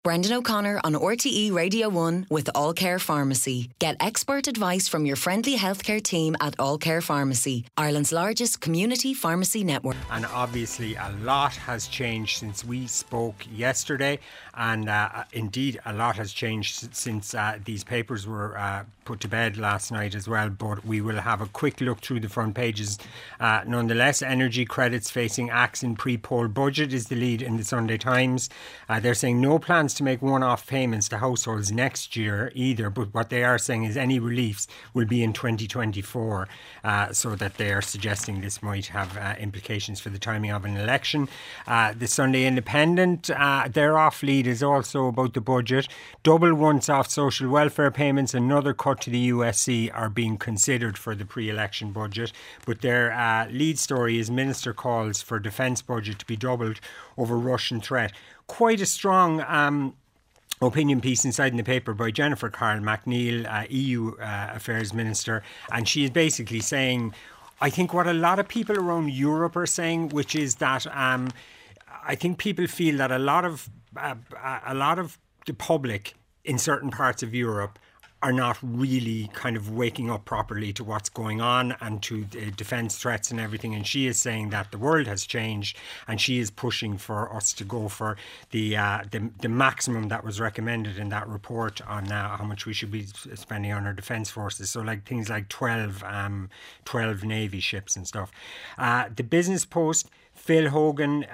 Brendan O'Connor on RTE Radio 1 with All Care Pharmacy. Get expert advice from your friendly healthcare team at All Care Pharmacy, Ireland's largest community pharmacy network. And obviously a lot has changed since we spoke yesterday, and indeed a lot has changed since these papers were put to bed last night as well. But we will have a quick look through the front pages nonetheless. Energy credits facing axe in pre-poll budget is the lead in the Sunday Times. They're saying no plans to make one-off payments to households next year either, but what they are saying is any reliefs will be in 2024, so that they are suggesting this might have implications for the timing of an election. The Sunday Independent, their off lead is also about the budget. Double once-off social welfare payments, another cut to the USC are being considered for the pre-election budget, but their lead story is Minister calls for defence budget to be doubled over Russian threat. Quite a strong opinion piece inside in the paper by Jennifer Carl McNeil, EU Affairs Minister, and she is basically saying, I think what a lot of people around Europe are saying, which is that I think people feel that a lot of the public in certain parts of Europe are not really kind of waking up properly to what's going on and to the defence threats and everything. And she is saying that the world has changed, and she is pushing for us to go for the maximum that was recommended in that report on how much we should be spending on our defence forces. So like things like 12 Navy ships and stuff. The Business Post, Phil Hogan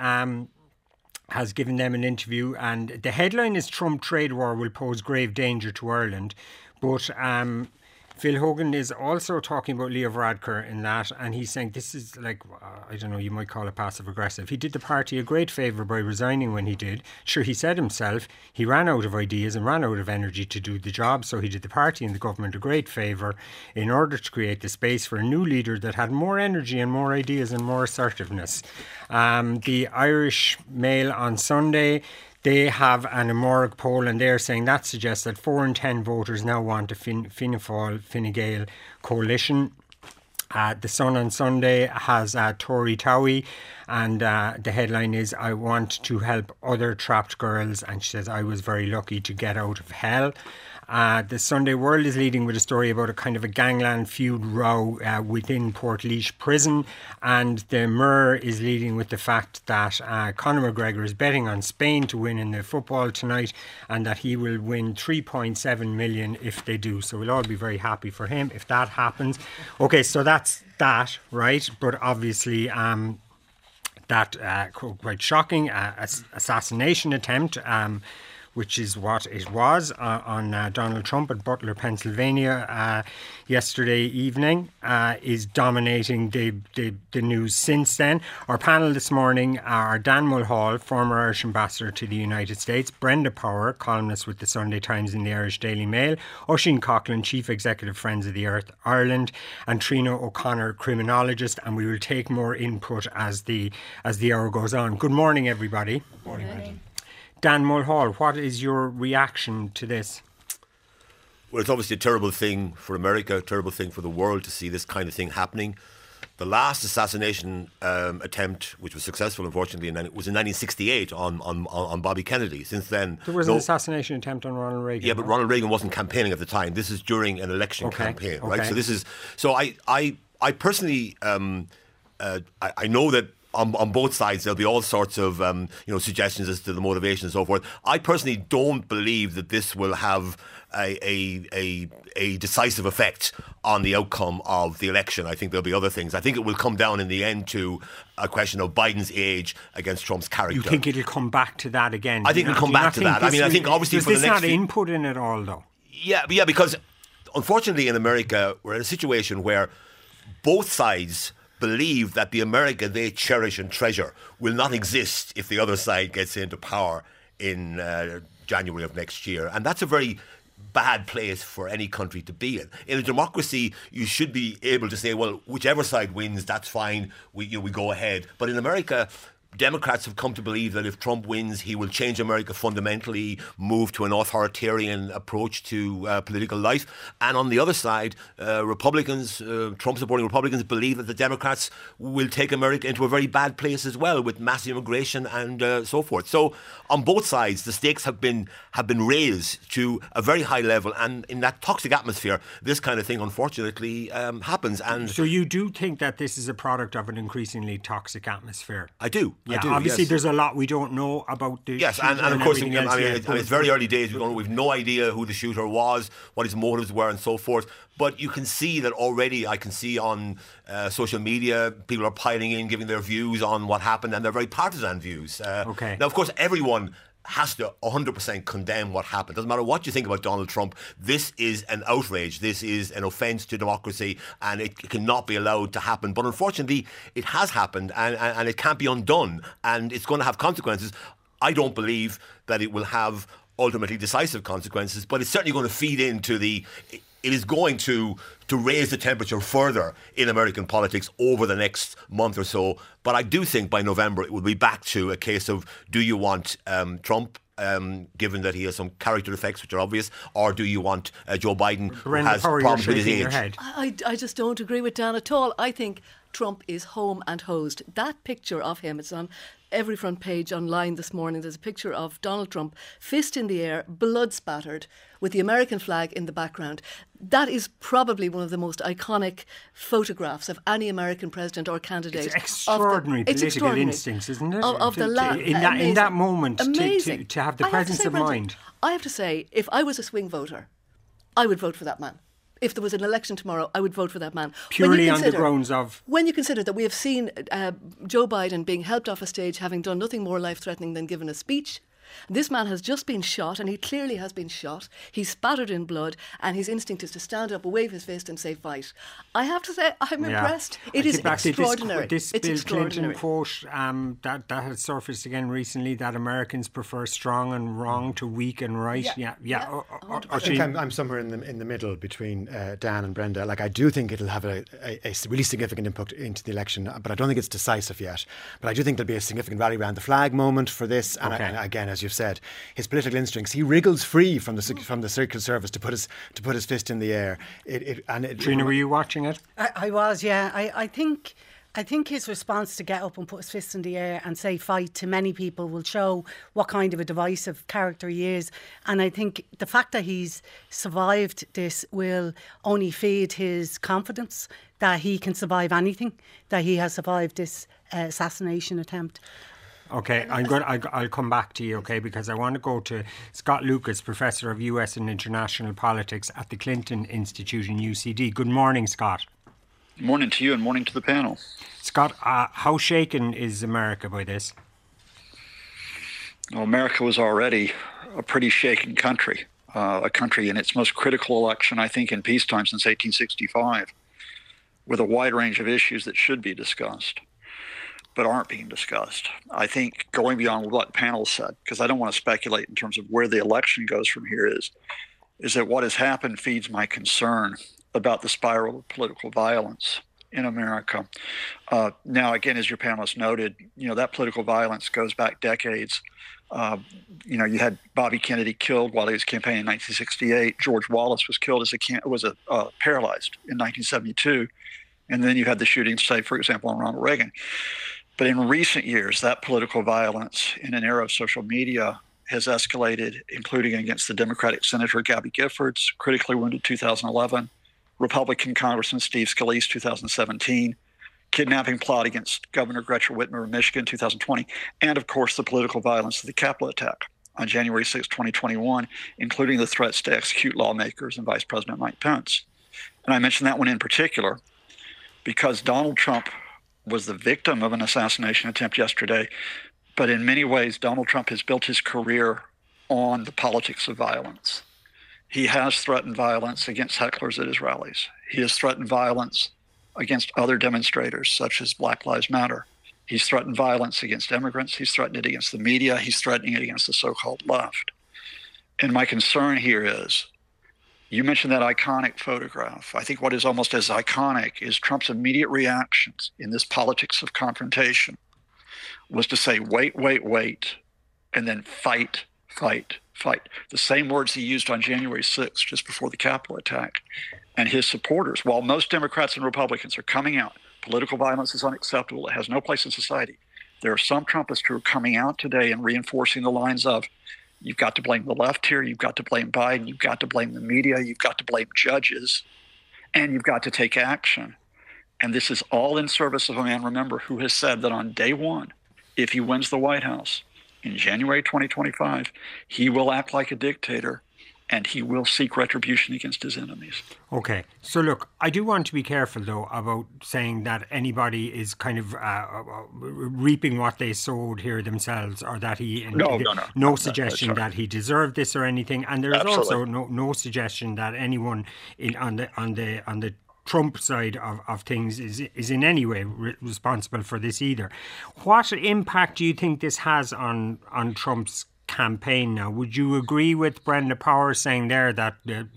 has given them an interview, and the headline is Trump trade war will pose grave danger to Ireland. But Phil Hogan is also talking about Leo Varadkar in that, and he's saying this is like, I don't know, you might call it passive aggressive. He did the party a great favour by resigning when he did. Sure, he said himself he ran out of ideas and ran out of energy to do the job, so he did the party and the government a great favour in order to create the space for a new leader that had more energy and more ideas and more assertiveness. The Irish Mail on Sunday, they have an Amórg poll, and they're saying that suggests that 4 in 10 voters now want a Fianna Fáil-Fine Gael coalition. The Sun on Sunday has Tori Towie, and the headline is I want to help other trapped girls, and she says I was very lucky to get out of hell. The Sunday World is leading with a story about a kind of a gangland feud row within Portlaoise prison, and the Mirror is leading with the fact that Conor McGregor is betting on Spain to win in the football tonight, and that he will win 3.7 million if they do. So we'll all be very happy for him if that happens. Okay, so that's that, right? But obviously that quite shocking assassination attempt, which is what it was on Donald Trump at Butler, Pennsylvania yesterday evening, is dominating the news since then. Our panel this morning are Dan Mulhall, former Irish ambassador to the United States, Brenda Power, columnist with the Sunday Times and the Irish Daily Mail, Oisin Coughlan, Chief Executive Friends of the Earth Ireland, and Trina O'Connor, criminologist, and we will take more input as the hour goes on. Good morning, everybody. Good morning, Brendan. Dan Mulhall, what is your reaction to this? Well, it's obviously a terrible thing for America, a terrible thing for the world to see this kind of thing happening. The last assassination attempt, which was successful, unfortunately, was in 1968 on Bobby Kennedy. Since then, there was an assassination attempt on Ronald Reagan. Yeah, but Ronald Reagan wasn't campaigning at the time. This is during an election campaign, right? So this is I personally I know that. On both sides, there'll be all sorts of suggestions as to the motivation and so forth. I personally don't believe that this will have a decisive effect on the outcome of the election. I think there'll be other things. I think it will come down in the end to a question of Biden's age against Trump's character. You think it'll come back to that again? I think it'll come back to that. I mean, I think obviously for the next... There's not input in it all, though. Yeah, because unfortunately in America, we're in a situation where both sides believe that the America they cherish and treasure will not exist if the other side gets into power in January of next year. And that's a very bad place for any country to be in. In a democracy, you should be able to say, well, whichever side wins, that's fine, we go ahead. But in America, Democrats have come to believe that if Trump wins, he will change America fundamentally, move to an authoritarian approach to political life. And on the other side, Republicans, Trump-supporting Republicans, believe that the Democrats will take America into a very bad place as well, with massive immigration and so forth. So on both sides, the stakes have been raised to a very high level. And in that toxic atmosphere, this kind of thing, unfortunately, happens. And so you do think that this is a product of an increasingly toxic atmosphere? I do. Yeah, I do, obviously yes. There's a lot we don't know about the yes, shooter and of course, it's very early days. We've no idea who the shooter was, what his motives were, and so forth. But you can see that already. I can see on social media, people are piling in, giving their views on what happened, and they're very partisan views. Okay. Now, of course, everyone has to 100% condemn what happened. Doesn't matter what you think about Donald Trump. This is an outrage. This is an offence to democracy, and it cannot be allowed to happen. But unfortunately, it has happened, and it can't be undone, and it's going to have consequences. I don't believe that it will have ultimately decisive consequences, but it's certainly going to feed into it is going to raise the temperature further in American politics over the next month or so. But I do think by November it will be back to a case of, do you want Trump, given that he has some character defects which are obvious, or do you want Joe Biden, who has problems with his age? I just don't agree with Dan at all. I think Trump is home and hosed. That picture of him, it's on every front page online this morning. There's a picture of Donald Trump, fist in the air, blood spattered, with the American flag in the background. That is probably one of the most iconic photographs of any American president or candidate. It's extraordinary political instincts, isn't it? In that moment, to have the presence of mind. I have to say, if I was a swing voter, I would vote for that man. If there was an election tomorrow, I would vote for that man. Purely on the grounds of... When you consider that we have seen Joe Biden being helped off a stage, having done nothing more life-threatening than given a speech. This man has just been shot, and he clearly has been shot. He's spattered in blood, and his instinct is to stand up, wave his fist and say fight. I have to say, I'm impressed. It is extraordinary. This Bill Clinton quote that has surfaced again recently, that Americans prefer strong and wrong to weak and right. I think I'm somewhere in the middle between Dan and Brenda. Like, I do think it'll have a really significant impact into the election, but I don't think it's decisive yet. But I do think there'll be a significant rally around the flag moment for this. And, and again, as you've said, his political instincts, he wriggles free from the Secret Service to put his fist in the air. Trina, were you watching it? I was, yeah. I think his response to get up and put his fist in the air and say fight to many people will show what kind of a divisive character he is. And I think the fact that he's survived this will only feed his confidence that he can survive anything, that he has survived this assassination attempt. Okay, I'll come back to you, okay, because I want to go to Scott Lucas, Professor of US and International Politics at the Clinton Institute in UCD. Good morning, Scott. Morning to you and morning to the panel. Scott, how shaken is America by this? Well, America was already a pretty shaken country, a country in its most critical election, I think, in peacetime since 1865, with a wide range of issues that should be discussed but aren't being discussed. I think going beyond what the panel said, because I don't want to speculate in terms of where the election goes from here, is that what has happened feeds my concern about the spiral of political violence in America. Now, again, as your panelists noted, that political violence goes back decades. You had Bobby Kennedy killed while he was campaigning in 1968. George Wallace was killed paralyzed in 1972. And then you had the shootings, say, for example, on Ronald Reagan. But in recent years, that political violence in an era of social media has escalated, including against the Democratic Senator Gabby Giffords, critically wounded 2011, Republican Congressman Steve Scalise, 2017, kidnapping plot against Governor Gretchen Whitmer of Michigan, 2020, and, of course, the political violence of the Capitol attack on January 6, 2021, including the threats to execute lawmakers and Vice President Mike Pence. And I mention that one in particular because Donald Trump was the victim of an assassination attempt yesterday. But in many ways, Donald Trump has built his career on the politics of violence. He has threatened violence against hecklers at his rallies. He has threatened violence against other demonstrators, such as Black Lives Matter. He's threatened violence against immigrants. He's threatened it against the media. He's threatening it against the so-called left. And my concern here is, you mentioned that iconic photograph. I think what is almost as iconic is Trump's immediate reactions in this politics of confrontation was to say, wait, and then fight. The same words he used on January 6th, just before the Capitol attack. And his supporters, while most Democrats and Republicans are coming out, political violence is unacceptable, it has no place in society, there are some Trumpists who are coming out today and reinforcing the lines of, you've got to blame the left here, you've got to blame Biden, you've got to blame the media, you've got to blame judges, and you've got to take action. And this is all in service of a man, remember, who has said that on day one, if he wins the White House in January 2025, he will act like a dictator and he will seek retribution against his enemies. Okay. So look, I do want to be careful, though, about saying that anybody is kind of reaping what they sowed here themselves, or that he... No suggestion that he deserved this or anything. And there is also no suggestion that anyone on the Trump side of things is in any way responsible for this either. What impact do you think this has on Trump's campaign now? Would you agree with Brenda Power saying there that,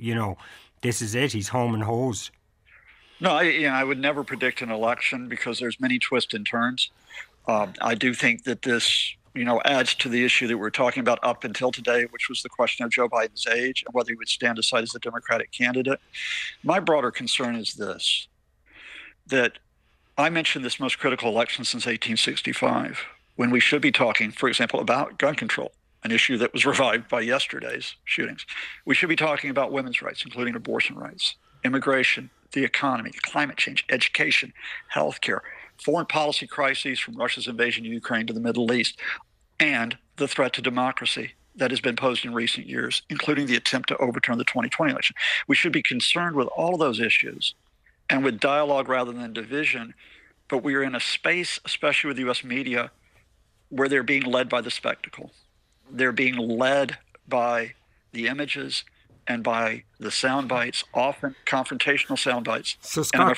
this is it, he's home and hosed? No, I would never predict an election because there's many twists and turns. I do think that this adds to the issue that we're talking about up until today, which was the question of Joe Biden's age and whether he would stand aside as the Democratic candidate. My broader concern is this, that I mentioned this most critical election since 1865, when we should be talking, for example, about gun control, an issue that was revived by yesterday's shootings. We should be talking about women's rights, including abortion rights, immigration, the economy, climate change, education, healthcare, foreign policy crises from Russia's invasion of Ukraine to the Middle East, and the threat to democracy that has been posed in recent years, including the attempt to overturn the 2020 election. We should be concerned with all of those issues and with dialogue rather than division, but we are in a space, especially with U.S. media, where they're being led by the spectacle. They're being led by the images and by the sound bites, often confrontational sound bites. So, Scott,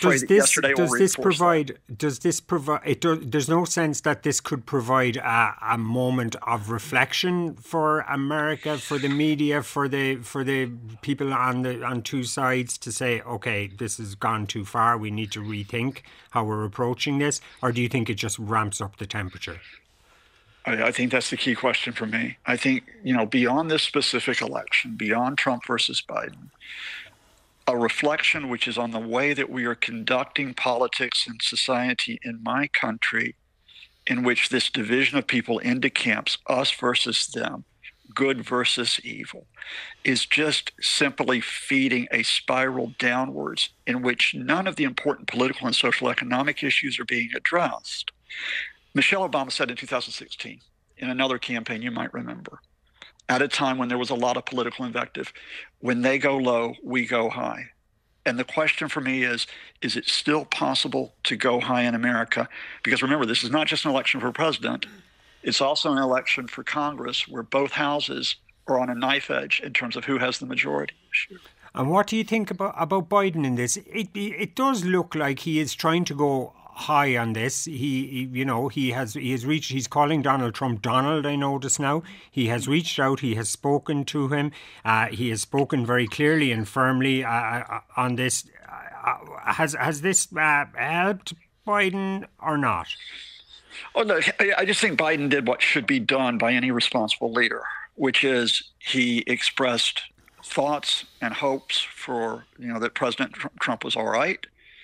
there's no sense that this could provide a moment of reflection for America, for the media, for the people on two sides to say, okay, this has gone too far, we need to rethink how we're approaching this? Or do you think it just ramps up the temperature? I think that's the key question for me. I think, beyond this specific election, beyond Trump versus Biden, a reflection which is on the way that we are conducting politics and society in my country, in which this division of people into camps, us versus them, good versus evil, is just simply feeding a spiral downwards in which none of the important political and social economic issues are being addressed. Michelle Obama said in 2016, in another campaign you might remember, at a time when there was a lot of political invective, when they go low, we go high. And the question for me is it still possible to go high in America? Because remember, this is not just an election for president. It's also an election for Congress where both houses are on a knife edge in terms of who has the majority issue. And what do you think about Biden in this? It does look like he is trying to go high on this. He has reached. He's calling Donald Trump Donald. I notice now he has reached out. He has spoken to him. He has spoken very clearly and firmly on this. Has this helped Biden or not? Oh no, I just think Biden did what should be done by any responsible leader, which is he expressed thoughts and hopes for that President Trump was all right.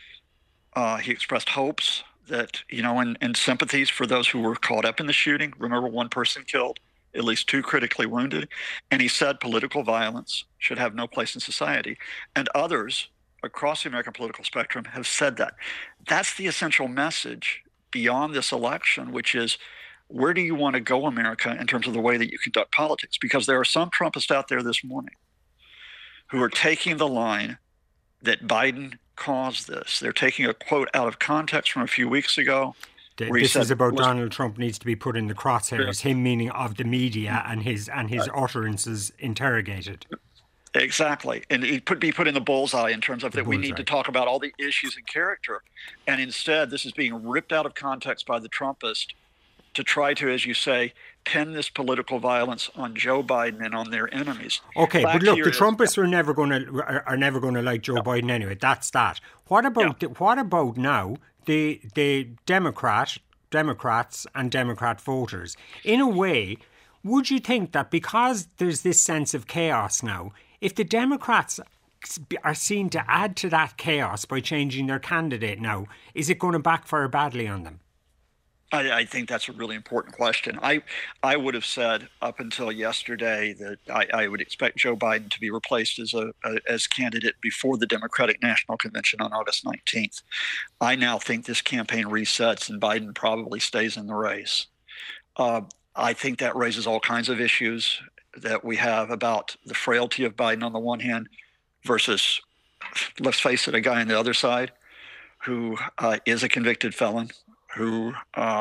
He expressed hopes that, and sympathies for those who were caught up in the shooting. Remember, one person killed, at least two critically wounded. And he said political violence should have no place in society. And others across the American political spectrum have said that. That's the essential message beyond this election, which is, where do you want to go, America, in terms of the way that you conduct politics? Because there are some Trumpists out there this morning who are taking the line that Biden caused this. They're taking a quote out of context from a few weeks ago. This is about Donald Trump needs to be put in the crosshairs, him meaning of the media, and his utterances interrogated. Exactly. And it could be put in the bullseye in terms of that we need to talk about all the issues and character. And instead, this is being ripped out of context by the Trumpists to try to, as you say, pin this political violence on Joe Biden and on their enemies. Okay, but look, the Trumpists are never going to like Joe Biden anyway. That's that. What about now the Democrat Democrats and Democrat voters. In a way, would you think that because there's this sense of chaos now, if the Democrats are seen to add to that chaos by changing their candidate now, is it going to backfire badly on them? I think that's a really important question. I would have said up until yesterday that I would expect Joe Biden to be replaced as candidate before the Democratic National Convention on August 19th. I now think this campaign resets and Biden probably stays in the race. I think that raises all kinds of issues that we have about the frailty of Biden on the one hand versus, let's face it, a guy on the other side who is a convicted felon, who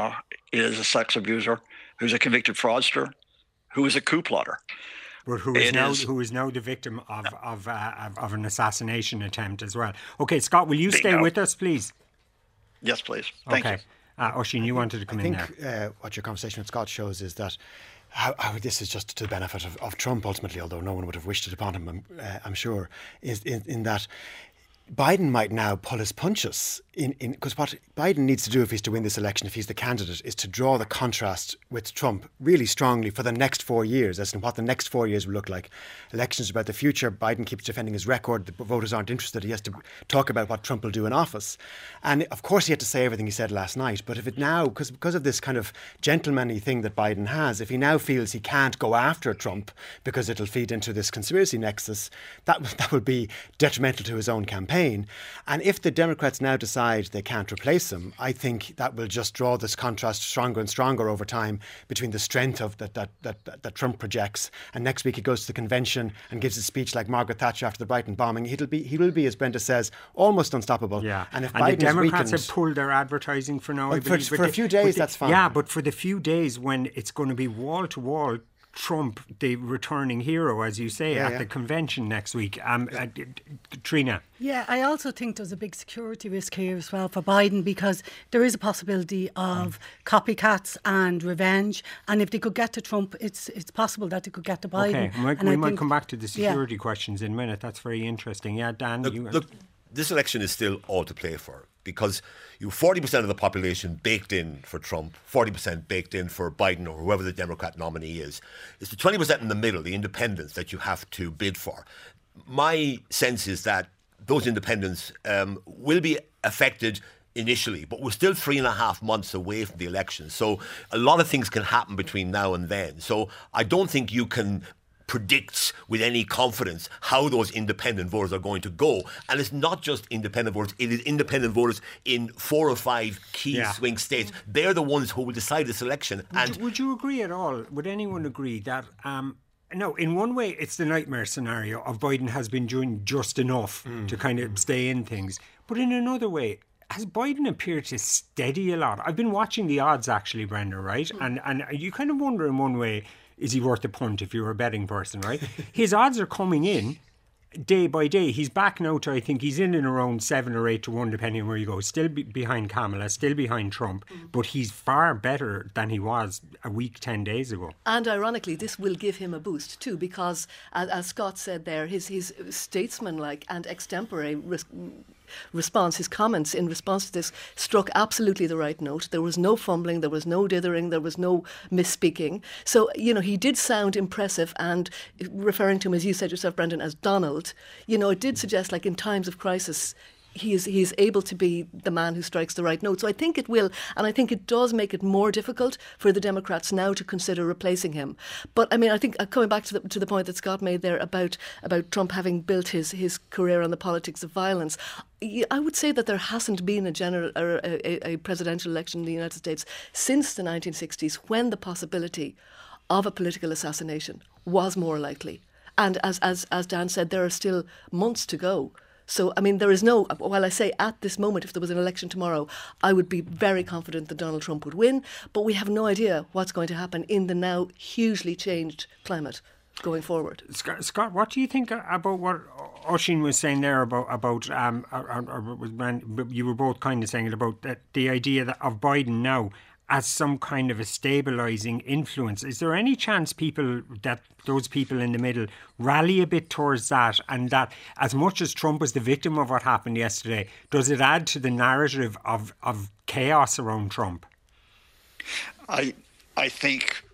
is a sex abuser, who's a convicted fraudster, who is a coup plotter. But who is now the victim of an assassination attempt as well. Okay, Scott, will you stay with us, please? Yes, please. Thank you. Oisín, you wanted to come in there. I think what your conversation with Scott shows is that how this is just to the benefit of Trump ultimately, although no one would have wished it upon him, I'm sure, is in that Biden might now pull his punches because what Biden needs to do if he's to win this election, if he's the candidate, is to draw the contrast with Trump really strongly for the next 4 years, as in what the next 4 years will look like. Elections about the future. Biden keeps defending his record. The voters aren't interested. He has to talk about what Trump will do in office. And of course he had to say everything he said last night. But if it now, because of this kind of gentlemanly thing that Biden has, if he now feels he can't go after Trump because it'll feed into this conspiracy nexus, that would be detrimental to his own campaign. And if the Democrats now decide they can't replace him, I think that will just draw this contrast stronger and stronger over time between the strength of that Trump projects. And next week he goes to the convention and gives a speech like Margaret Thatcher after the Brighton bombing. He will be, as Brenda says, almost unstoppable. Yeah. And if the Democrats have pulled their advertising for now, for a few days, that's fine. Yeah, but for the few days when it's going to be wall to wall Trump, the returning hero, as you say, at the convention next week. Trina. Yeah, I also think there's a big security risk here as well for Biden, because there is a possibility of copycats and revenge. And if they could get to Trump, it's possible that they could get to Biden. Okay, we might come back to the security questions in a minute. That's very interesting. Yeah, Dan. Look, this election is still all to play for, because you have 40% of the population baked in for Trump, 40% baked in for Biden or whoever the Democrat nominee is. It's the 20% in the middle, the independents, that you have to bid for. My sense is that those independents will be affected initially, but we're still 3.5 months away from the election. So a lot of things can happen between now and then. So I don't think you can predicts with any confidence how those independent voters are going to go. And it's not just independent voters, it is independent voters in 4 or 5 key swing states. They're the ones who will decide this election. Would you agree at all? Would anyone agree that no, in one way it's the nightmare scenario of Biden has been doing just enough to kind of stay in things, but in another way, has Biden appeared to steady a lot? I've been watching the odds actually, Brenda, right? And you kind of wonder in one way, is he worth a punt if you're a betting person, right? His odds are coming in day by day. He's back now to, I think he's in and around 7 or 8 to 1, depending on where you go. Still behind Kamala, still behind Trump, but he's far better than he was a week, 10 days ago. And ironically, this will give him a boost too, because as Scott said there, his statesmanlike and extempore response, his comments in response to this struck absolutely the right note. There was no fumbling, there was no dithering, there was no misspeaking. So, he did sound impressive, and referring to him, as you said yourself, Brendan, as Donald, it did suggest, like, in times of crisis, he is able to be the man who strikes the right note. So I think it will, and I think it does make it more difficult for the Democrats now to consider replacing him. But I mean, I think coming back to the point that Scott made there about Trump having built his career on the politics of violence, I would say that there hasn't been a presidential election in the United States since the 1960s when the possibility of a political assassination was more likely. And as Dan said, there are still months to go. So, I mean, there is no, while I say at this moment, if there was an election tomorrow, I would be very confident that Donald Trump would win, but we have no idea what's going to happen in the now hugely changed climate going forward. Scott, what do you think about what Oisín was saying there about you were both kind of saying it about the idea of Biden now as some kind of a stabilising influence? Is there any chance those people in the middle rally a bit towards that, and that as much as Trump was the victim of what happened yesterday, does it add to the narrative of chaos around Trump? I think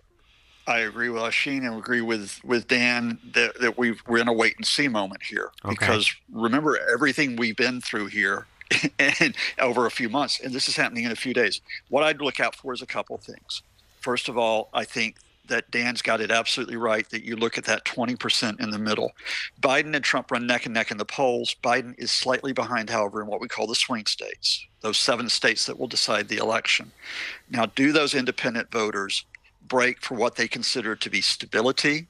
I agree with Oisín and agree with Dan that we're in a wait and see moment here. Okay. Because remember everything we've been through here and over a few months, and this is happening in a few days. What I'd look out for is a couple of things. First of all, I think that Dan's got it absolutely right that you look at that 20% in the middle. Biden and Trump run neck and neck in the polls. Biden is slightly behind, however, in what we call the swing states, those 7 states that will decide the election. Now, do those independent voters break for what they consider to be stability,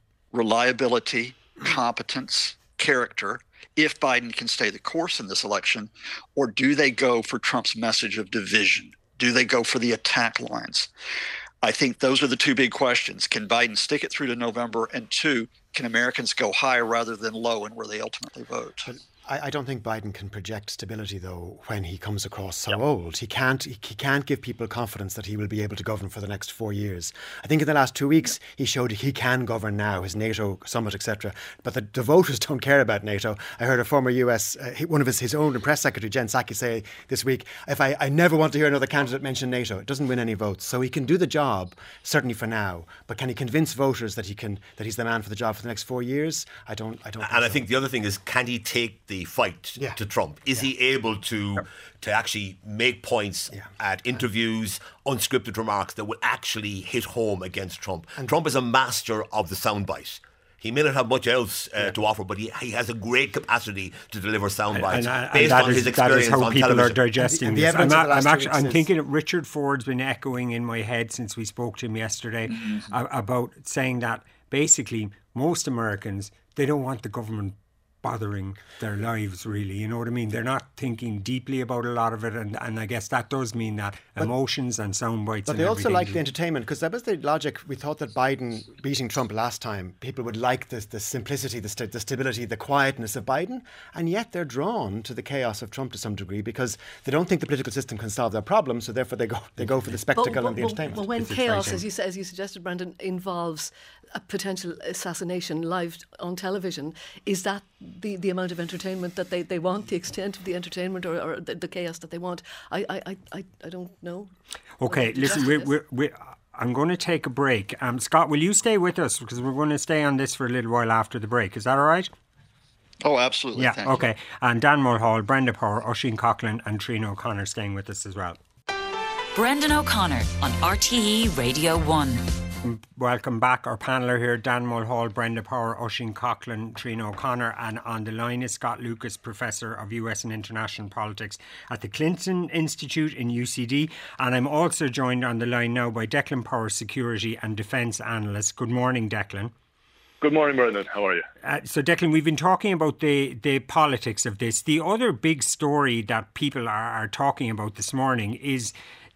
reliability, competence, character, if Biden can stay the course in this election, or do they go for Trump's message of division? Do they go for the attack lines? I think those are the 2 big questions. Can Biden stick it through to November? And 2, can Americans go high rather than low in where they ultimately vote? I don't think Biden can project stability, though, when he comes across so old. He can't give people confidence that he will be able to govern for the next 4 years. I think in the last 2 weeks, he showed he can govern now, his NATO summit, etc. But the voters don't care about NATO. I heard a former US, one of his own press secretary, Jen Psaki, say this week, I never want to hear another candidate mention NATO. It doesn't win any votes. So he can do the job, certainly for now. But can he convince voters that he's the man for the job for the next 4 years? I don't think so. I think the other thing is, can he take the fight to Trump? Is he able to actually make points at interviews, unscripted remarks that will actually hit home against Trump? And Trump is a master of the soundbite. He may not have much else to offer, but he has a great capacity to deliver sound bites based on his experience on television. That is how people are digesting this. I'm thinking that Richard Ford's been echoing in my head since we spoke to him yesterday about saying that basically most Americans, they don't want the government bothering their lives, really. You know what I mean? They're not thinking deeply about a lot of it, and I guess that does mean that emotions and sound bites. But they also like the entertainment, because that was the logic. We thought that Biden beating Trump last time, people would like the simplicity, the stability, the quietness of Biden, and yet they're drawn to the chaos of Trump to some degree because they don't think the political system can solve their problems, so therefore they go for the spectacle and the entertainment. But when chaos, as you suggested, Brendan, involves a potential assassination live on television, is that the amount of entertainment that they want, the extent of the entertainment or the chaos that they want? I don't know. Okay, listen, I'm going to take a break. Scott, will you stay with us? Because we're going to stay on this for a little while after the break. Is that all right? Oh, absolutely. Yeah, okay. And Dan Mulhall, Brenda Power, Oisín Coughlin and Trina O'Connor staying with us as well. Brendan O'Connor on RTE Radio 1. Welcome back. Our panel are here: Dan Mulhall, Brenda Power, Oisín Coughlin, Trina O'Connor, and on the line is Scott Lucas, Professor of US and International Politics at the Clinton Institute in UCD. And I'm also joined on the line now by Declan Power, Security and Defence Analyst. Good morning, Declan. Good morning, Brendan. How are you? So, Declan, we've been talking about the politics of this. The other big story that people are talking about this morning is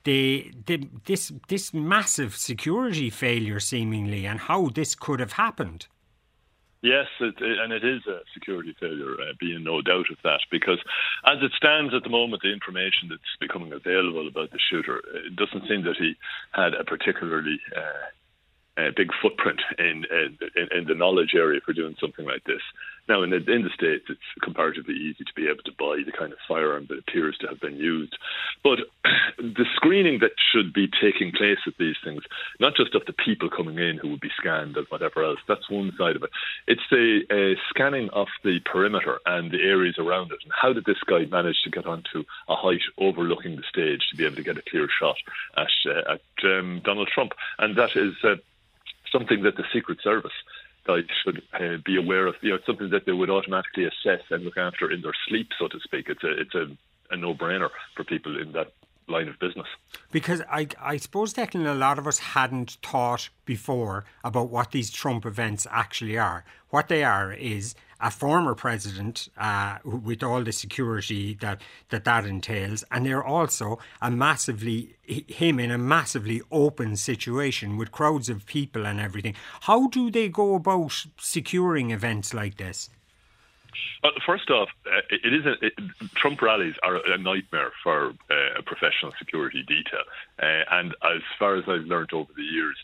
this massive security failure, seemingly, and how this could have happened. Yes, and it is a security failure, being no doubt of that, because as it stands at the moment, the information that's becoming available about the shooter, it doesn't seem that he had a particularly big footprint in the knowledge area for doing something like this. Now, in the States, it's comparatively easy to be able to buy the kind of firearm that appears to have been used. But the screening that should be taking place at these things, not just of the people coming in who would be scanned and whatever else, that's one side of it. It's the scanning of the perimeter and the areas around it. And how did this guy manage to get onto a height overlooking the stage to be able to get a clear shot at Donald Trump? And that is something that the Secret Service guys should be aware of. It's something that they would automatically assess and look after in their sleep, so to speak. It's a no-brainer for people in that line of business. Because I suppose, Declan, a lot of us hadn't thought before about what these Trump events actually are. What they are is a former president with all the security that entails, and they're also him in a massively open situation with crowds of people and everything. How do they go about securing events like this? First off, Trump rallies are a nightmare for a professional security detail. And as far as I've learned over the years,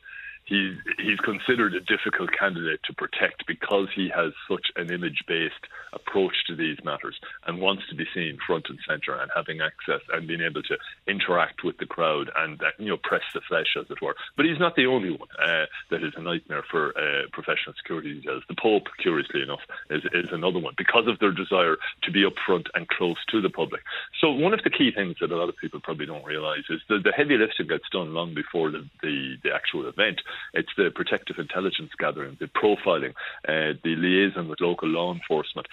he's considered a difficult candidate to protect because he has such an image-based approach to these matters and wants to be seen front and centre and having access and being able to interact with the crowd and press the flesh, as it were. But he's not the only one that is a nightmare for professional security details. The Pope, curiously enough, is another one because of their desire to be upfront and close to the public. So one of the key things that a lot of people probably don't realise is that the heavy lifting gets done long before the actual event. It's the protective intelligence gathering, the profiling, the liaison with local law enforcement.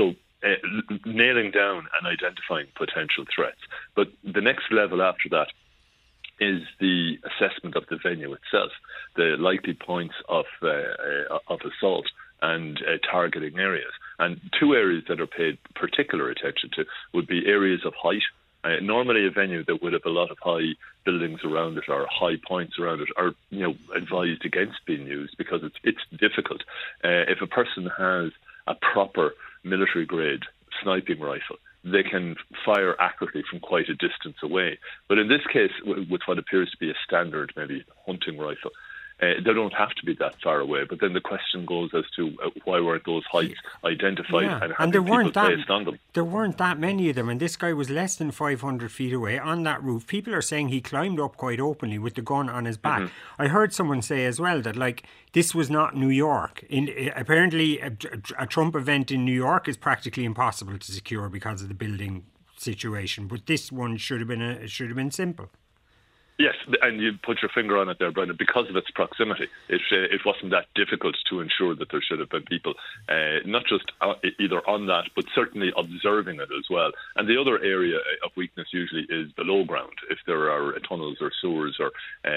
Nailing down and identifying potential threats. But the next level after that is the assessment of the venue itself, the likely points of assault and targeting areas. And two areas that are paid particular attention to would be areas of height. Normally a venue that would have a lot of high buildings around it or high points around it are advised against being used because it's difficult. If a person has a proper military grade sniping rifle, they can fire accurately from quite a distance away. But in this case, with what appears to be a standard maybe hunting rifle, they don't have to be that far away. But then the question goes as to why weren't those heights identified and having people placed on them? There weren't that many of them, and this guy was less than 500 feet away on that roof. People are saying he climbed up quite openly with the gun on his back. Mm-hmm. I heard someone say as well that this was not New York. Apparently a Trump event in New York is practically impossible to secure because of the building situation, but this one should have been simple. Yes, and you put your finger on it there, Brendan. Because of its proximity, it wasn't that difficult to ensure that there should have been people, not just either on that, but certainly observing it as well. And the other area of weakness usually is below ground. If there are tunnels or sewers or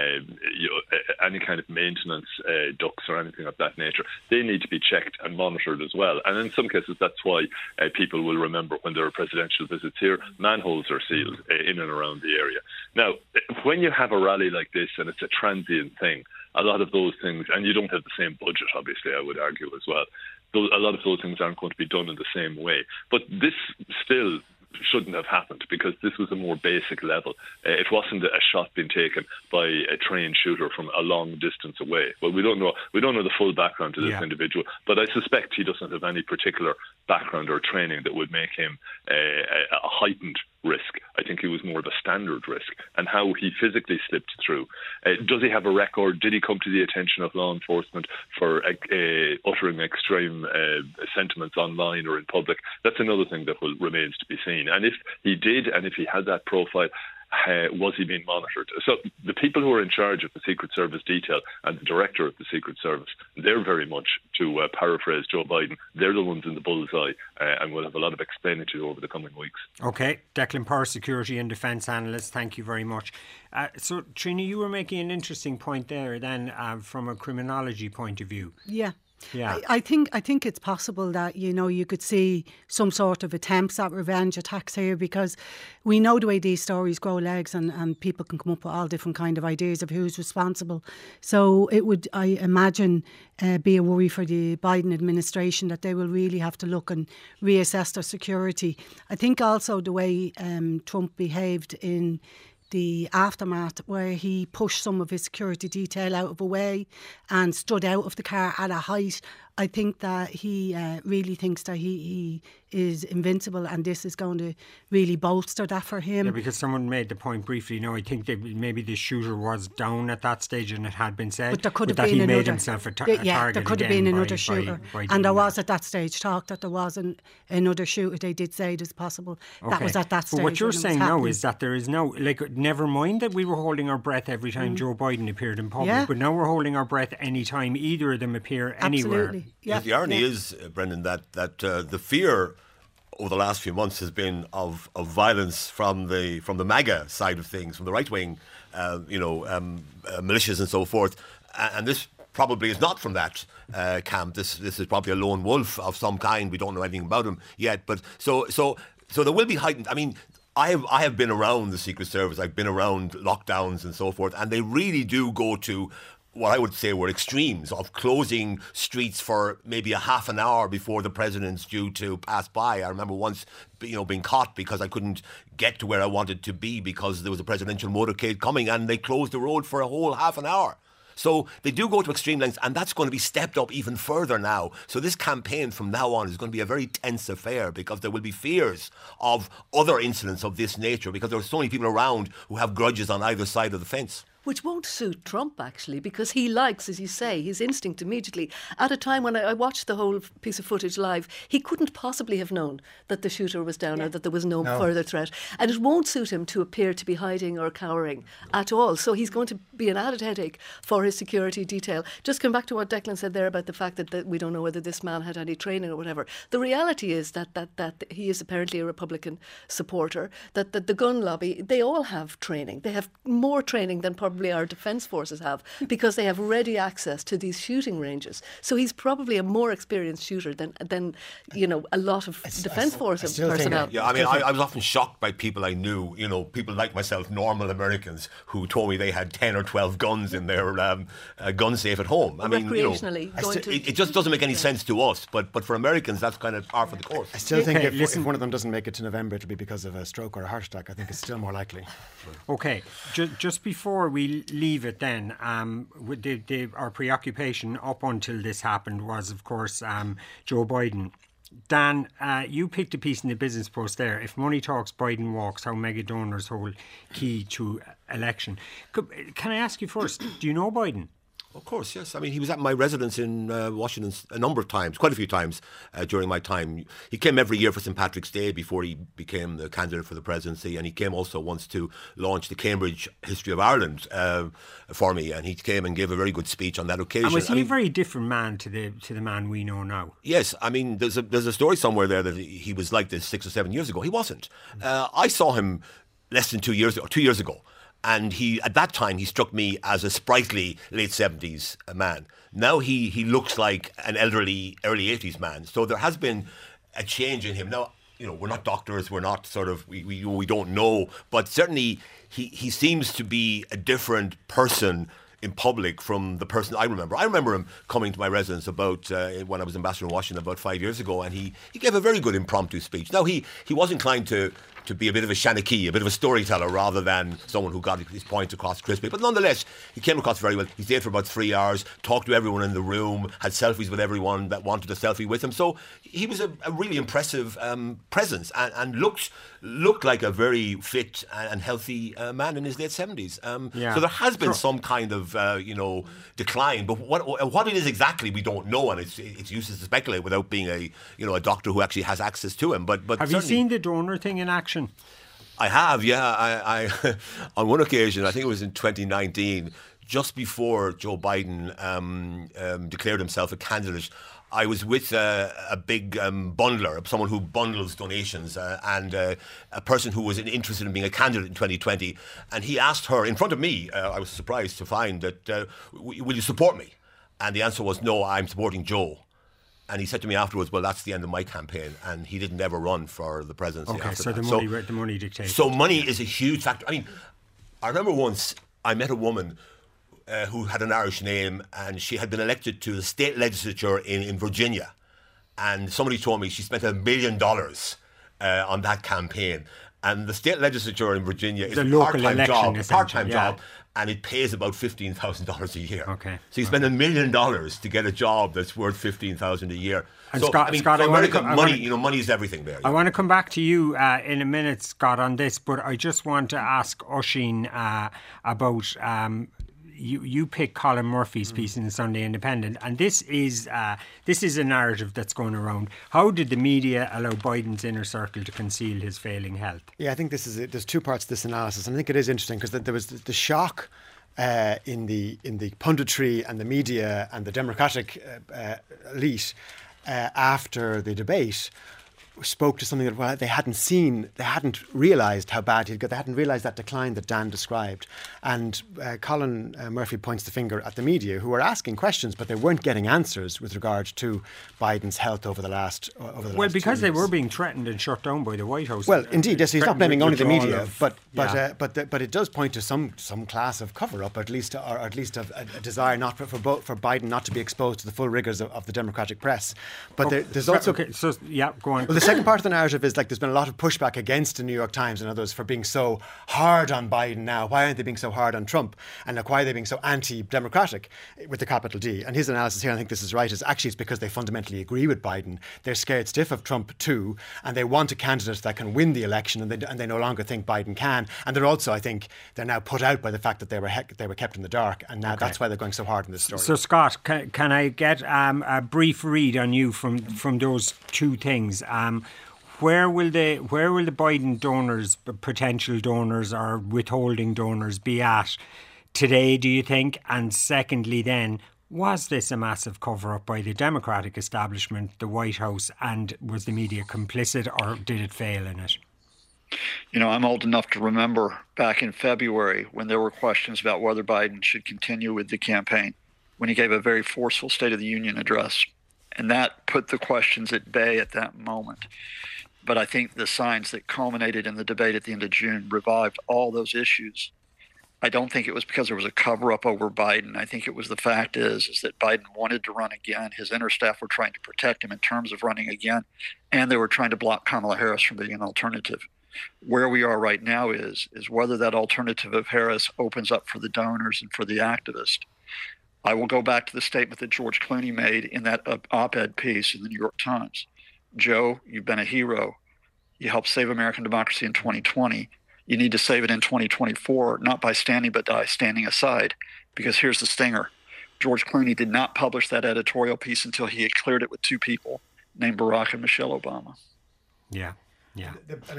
any kind of maintenance ducts or anything of that nature, they need to be checked and monitored as well. And in some cases, that's why people will remember when there are presidential visits here, manholes are sealed in and around the area. Now, when you have a rally like this and it's a transient thing, a lot of those things, and you don't have the same budget, obviously, I would argue as well, a lot of those things aren't going to be done in the same way. But this still shouldn't have happened because this was a more basic level. It wasn't a shot being taken by a trained shooter from a long distance away. Well, we don't know the full background to this individual, but I suspect he doesn't have any particular background or training that would make him a heightened risk. I think he was more of a standard risk. And how he physically slipped through. Does he have a record? Did he come to the attention of law enforcement for uttering extreme sentiments online or in public? That's another thing that remains to be seen. And if he did, and if he had that profile, was he being monitored? So the people who are in charge of the Secret Service detail and the director of the Secret Service, they're very much, to paraphrase Joe Biden, they're the ones in the bullseye and we'll have a lot of explaining to do over the coming weeks. OK, Declan Power, security and defence analyst, thank you very much. So, Trina, you were making an interesting point there then from a criminology point of view. Yeah. I think it's possible that, you could see some sort of attempts at revenge attacks here because we know the way these stories grow legs and people can come up with all different kind of ideas of who's responsible. So it would, I imagine, be a worry for the Biden administration that they will really have to look and reassess their security. I think also the way Trump behaved in the aftermath where he pushed some of his security detail out of a way and stood out of the car at a height. I think that he really thinks that he is invincible and this is going to really bolster that for him. Yeah, because someone made the point briefly, I think that maybe the shooter was down at that stage and it had been said, but there could have been he another, made himself a target. Yeah, there could have been another shooter. And there was at that stage talk that there wasn't another shooter. They did say it is possible. Okay. That was at that stage. But what you're saying now is that there is no, never mind that we were holding our breath every time Joe Biden appeared in public, but now we're holding our breath any time either of them appear anywhere. Absolutely. Yeah. The irony is, Brendan, that the fear over the last few months has been of violence from the MAGA side of things, from the right wing, militias and so forth, and this probably is not from that camp. This is probably a lone wolf of some kind. We don't know anything about him yet, but so there will be heightened. I mean, I have been around the Secret Service. I've been around lockdowns and so forth, and they really do go to what I would say were extremes of closing streets for maybe a half an hour before the president's due to pass by. I remember once, being caught because I couldn't get to where I wanted to be because there was a presidential motorcade coming and they closed the road for a whole half an hour. So they do go to extreme lengths, and that's going to be stepped up even further now. So this campaign from now on is going to be a very tense affair, because there will be fears of other incidents of this nature, because there are so many people around who have grudges on either side of the fence. Which won't suit Trump, actually, because he likes, as you say, his instinct immediately. At a time when I watched the whole piece of footage live, he couldn't possibly have known that the shooter was down or that there was no further threat. And it won't suit him to appear to be hiding or cowering at all. So he's going to be an added headache for his security detail. Just come back to what Declan said there about the fact that we don't know whether this man had any training or whatever. The reality is that he is apparently a Republican supporter, that the gun lobby, they all have training. They have more training than probably our defence forces have, because they have ready access to these shooting ranges. So he's probably a more experienced shooter than a lot of defence forces personnel. Yeah, I mean, I was often shocked by people I knew, people like myself, normal Americans, who told me they had 10 or 12 guns in their gun safe at home. I mean, recreationally, it just doesn't make any sense to us. But for Americans, that's kind of par for the course. I still think if one of them doesn't make it to November, it'll be because of a stroke or a heart attack. I think it's still more likely. Okay, just before we leave it then, our preoccupation up until this happened was, of course, Joe Biden. Dan, you picked a piece in the Business Post there. If money talks, Biden walks, how mega donors hold key to election. Can I ask you first, do you know Biden? Of course, yes. I mean, he was at my residence in Washington a number of times, quite a few times during my time. He came every year for St. Patrick's Day before he became the candidate for the presidency, and he came also once to launch the Cambridge History of Ireland for me, and he came and gave a very good speech on that occasion. And was he a very different man to the man we know now? Yes. I mean, there's a story somewhere there that he was like this 6 or 7 years ago. He wasn't. I saw him less than 2 years ago. And at that time, he struck me as a sprightly late 70s man. Now he looks like an elderly early 80s man. So there has been a change in him. Now, we're not doctors. We're not we don't know. But certainly he seems to be a different person in public from the person I remember. I remember him coming to my residence about when I was ambassador in Washington about 5 years ago, and he gave a very good impromptu speech. Now, he was inclined to be a bit of a Shanachie, a bit of a storyteller, rather than someone who got his point across crisply. But nonetheless, he came across very well. He stayed for about 3 hours, talked to everyone in the room, had selfies with everyone that wanted a selfie with him. So he was a really impressive presence, and looked like a very fit and healthy man in his late 70s. So there has been some kind of decline, but what it is exactly we don't know, and it's useless to speculate without being a doctor who actually has access to him. But have you seen the donor thing in action? I have, yeah. I on one occasion, I think it was in 2019, just before Joe Biden declared himself a candidate, I was with a big bundler, someone who bundles donations, and a person who was interested in being a candidate in 2020. And he asked her in front of me, I was surprised to find that, will you support me? And the answer was, no, I'm supporting Joe. And he said to me afterwards, well, that's the end of my campaign. And he didn't ever run for the presidency after that. The money dictates. So money is a huge factor. I mean, I remember once I met a woman who had an Irish name, and she had been elected to the state legislature in Virginia. And somebody told me she spent $1 million on that campaign. And the state legislature in Virginia is a part-time job, and it pays about $15,000 a year. Okay. So you spend $1 million to get a job that's worth $15,000 a year. And so, Scott, money is everything there. I want to come back to you in a minute, Scott, on this, but I just want to ask Oisín about. You picked Colin Murphy's piece in the Sunday Independent, and this is a narrative that's going around. How did the media allow Biden's inner circle to conceal his failing health? Yeah, I think there's two parts to this analysis, and I think it is interesting because there was the shock in the punditry and the media and the Democratic elite after the debate. Spoke to something that they hadn't realised how bad he'd got. They hadn't realised that decline that Dan described. And Colin Murphy points the finger at the media, who were asking questions, but they weren't getting answers with regard to Biden's health over the last. Well, because they were being threatened and shut down by the White House. Well, indeed, yes. He's not blaming only the media, but it does point to some class of cover-up, at least of a desire not for Biden not to be exposed to the full rigours of the Democratic press. But there's also go on. Well, second part of the narrative is like there's been a lot of pushback against the New York Times and others for being so hard on Biden now. Why aren't they being so hard on Trump? And like, why are they being so anti-democratic with the capital D? And his analysis here, I think this is right, is actually it's because they fundamentally agree with Biden. They're scared stiff of Trump too, and they want a candidate that can win the election, and they no longer think Biden can. And they're also, I think, they're now put out by the fact that they were kept in the dark, and now that's why they're going so hard in this story. So Scott, can I get a brief read on you from those two things? Where will the Biden donors, potential donors or withholding donors be at today, do you think? And secondly then, was this a massive cover-up by the Democratic establishment, the White House, and was the media complicit, or did it fail in it? You know, I'm old enough to remember back in February when there were questions about whether Biden should continue with the campaign, when he gave a very forceful State of the Union address. And that put the questions at bay at that moment. But I think the signs that culminated in the debate at the end of June revived all those issues. I don't think it was because there was a cover-up over Biden. I think it was the fact is that Biden wanted to run again. His inner staff were trying to protect him in terms of running again, and they were trying to block Kamala Harris from being an alternative. Where we are right now is whether that alternative of Harris opens up for the donors and for the activists. I will go back to the statement that George Clooney made in that op-ed piece in the New York Times. Joe, you've been a hero. You helped save American democracy in 2020. You need to save it in 2024, not by standing, but by standing aside. Because here's the stinger. George Clooney did not publish that editorial piece until he had cleared it with two people named Barack and Michelle Obama. Yeah. Yeah,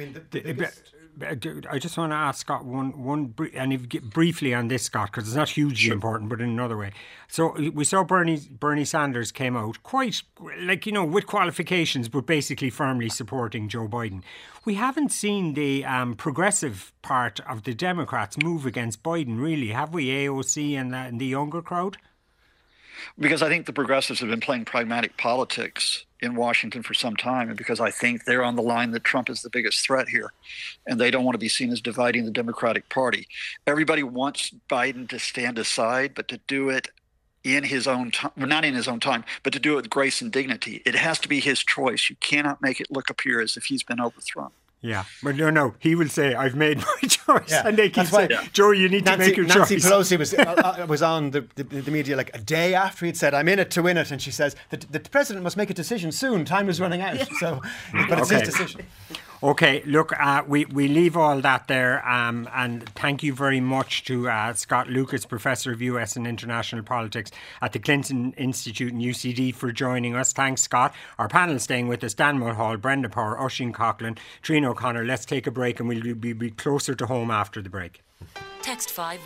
biggest... I just want to ask Scott and if you get briefly on this, Scott, because it's not hugely important, but in another way. So we saw Bernie Sanders came out quite, like, you know, with qualifications, but basically firmly supporting Joe Biden. We haven't seen the progressive part of the Democrats move against Biden, really, have we? AOC and the younger crowd? Because I think the progressives have been playing pragmatic politics in Washington for some time, and because I think they're on the line that Trump is the biggest threat here, and they don't want to be seen as dividing the Democratic Party. Everybody wants Biden to stand aside, but to do it in his own time, well, not in his own time, but to do it with grace and dignity. It has to be his choice. You cannot make it look appear as if he's been overthrown. Yeah, but no, he will say, I've made my choice. And they can say, Joe, you need to make your Nancy choice. Nancy Pelosi was on the media like a day after he'd said, I'm in it to win it. And she says, the president must make a decision soon. Time is running out. So, but it's his decision. Okay, look, we leave all that there, and thank you very much to Scott Lucas, Professor of US and International Politics at the Clinton Institute and UCD, for joining us. Thanks, Scott. Our panel staying with us: Dan Mulhall, Brenda Power, Oisin Coughlin, Trina O'Connor. Let's take a break and we'll be closer to home after the break. Text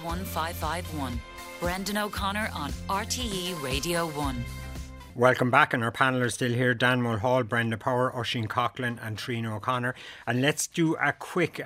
51551. Brendan O'Connor on RTE Radio 1. Welcome back, and our panel are still here: Dan Mulhall, Brenda Power, Oisin Coughlin and Trina O'Connor. And let's do a quick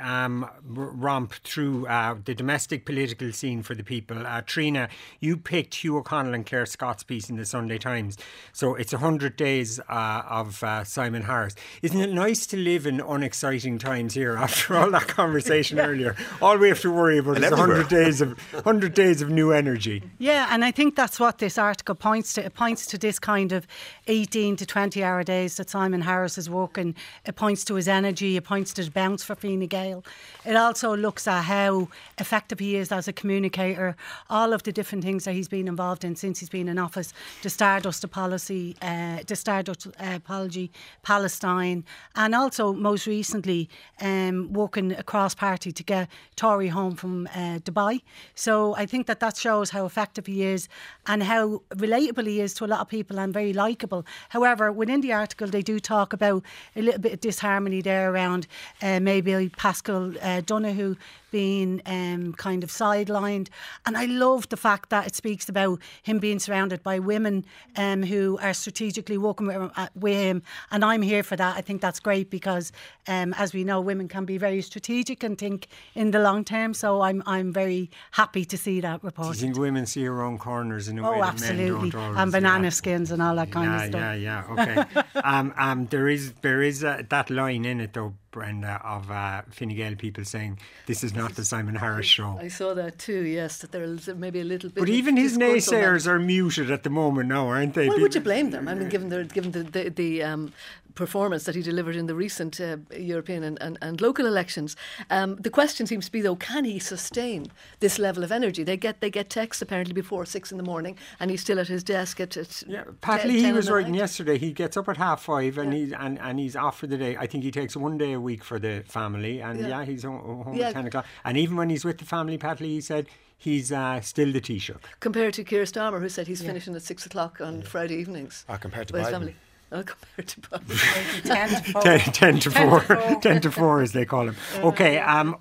romp through the domestic political scene for the people. Trina, you picked Hugh O'Connell and Claire Scott's piece in the Sunday Times. So it's 100 days of Simon Harris. Isn't it nice to live in unexciting times here after all that conversation earlier? All we have to worry about is 100 days of new energy. Yeah, and I think that's what this article points to. It points to this kind of 18 to 20 hour days that Simon Harris is working. It points to his energy, it points to his bounce for Fine Gael. It also looks at how effective he is as a communicator, all of the different things that he's been involved in since he's been in office, the Stardust apology, Palestine, and also most recently working across party to get Tory home from Dubai. So I think that shows how effective he is and how relatable he is to a lot of people and very likeable. However, within the article they do talk about a little bit of disharmony there around maybe Pascal Donoghue being kind of sidelined. And I love the fact that it speaks about him being surrounded by women who are strategically working with him. And I'm here for that. I think that's great because, as we know, women can be very strategic and think in the long term. So I'm very happy to see that reported. Do you think women see their own corners in a way that men don't always? And banana skins and all that kind of stuff. Okay. There is that line in it though. Brenda, of Fine Gael people saying this is not the Simon Harris show. I saw that too, yes, that there's maybe a little bit. But even his naysayers are muted at the moment now, aren't they? Well, would you blame them? I mean, given the performance that he delivered in the recent European and local elections, the question seems to be, though, can he sustain this level of energy? They get texts apparently before 6 a.m, and he's still at his desk at Pat Leahy was writing yesterday. He gets up at 5:30 and he's off for the day. I think he takes 1 day a week for the family, and he's home at 10 o'clock. And even when he's with the family, Pat Leahy said he's still the Taoiseach. Compared to Keir Starmer, who said he's finishing at 6 o'clock on Friday evenings. Compared to with Biden. His family. Compared to Biden. 10 to 4. 10 to 4 as they call him. Okay,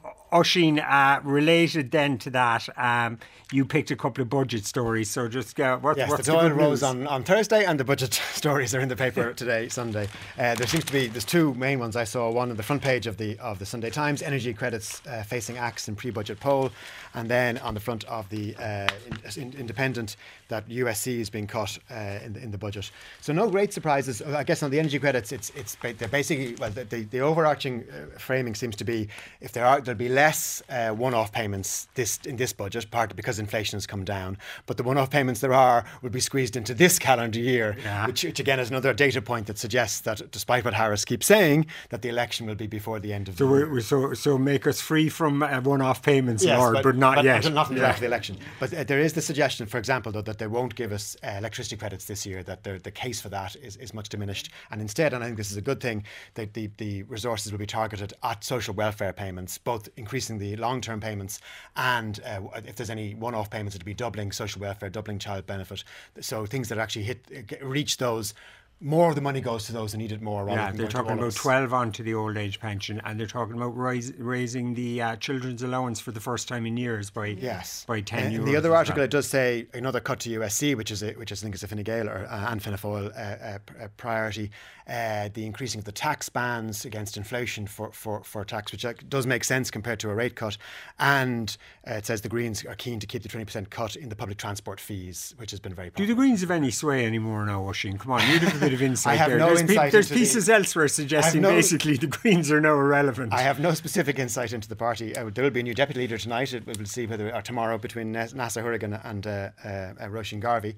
Oisín, related then to that, you picked a couple of budget stories, so just what's the Dáil rose on Thursday, and the budget stories are in the paper today, Sunday. There's two main ones I saw. One on the front page of the Sunday Times, energy credits facing axe in pre-budget poll, and then on the front of the Independent that USC is being cut in the budget. So no great surprises. I guess on the energy credits, they're basically, well, the overarching framing seems to be there'll be less one-off payments in this budget, partly because inflation has come down, but the one-off payments will be squeezed into this calendar year, which again is another data point that suggests that, despite what Harris keeps saying, that the election will be before the end of the year. So make us free from one-off payments, Lord, but not yet. Not until after the election. But there is the suggestion, for example, though, that they won't give us electricity credits this year, that the case for that is much diminished. And instead, and I think this is a good thing, that the resources will be targeted at social welfare payments, both increasing the long-term payments and if there's any one-off payments, it'll be doubling social welfare, doubling child benefit. So things that actually reach those, more of the money goes to those who need it more. They're talking about 12 onto the old age pension, and they're talking about raising the children's allowance for the first time in years by 10 euros. In the other article, it does say another cut to USC, which I think is a Fine Gael and Fianna Fáil priority. The increasing of the tax bans against inflation for tax, which does make sense compared to a rate cut. And it says the Greens are keen to keep the 20% cut in the public transport fees, which has been very popular. Do the Greens have any sway anymore now, Oisín? Come on, you have a bit of insight. I have no insight. There's pieces elsewhere suggesting basically the Greens are now irrelevant. I have no specific insight into the party. There will be a new deputy leader tonight. We will see or tomorrow between Neasa Hourigan and Roisin Garvey.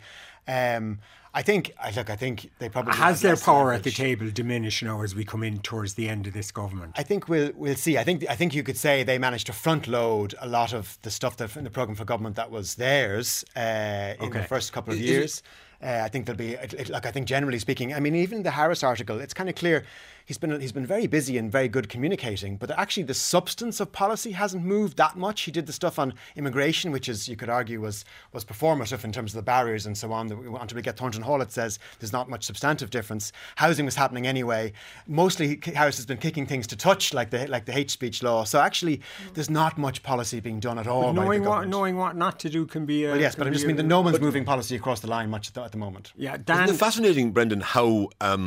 I think they probably has their power at the table diminished now as we come in towards the end of this government. I think we'll see. I think you could say they managed to front load a lot of the stuff that in the programme for government that was theirs in the first couple of years. I think there'll be, I think generally speaking, I mean, even the Harris article, it's kind of clear he's been very busy and very good communicating, but actually the substance of policy hasn't moved that much. He did the stuff on immigration, which is, you could argue, was performative in terms of the barriers and so on. Until we get Thornton Hall, it says there's not much substantive difference. Housing was happening anyway. Mostly Harris has been kicking things to touch, like the hate speech law. So actually, there's not much policy being done at all. Knowing what not to do can be. Well, yes, but I just mean that no one's moving policy across the line much at the moment. Yeah, Dan, isn't it fascinating, Brendan, how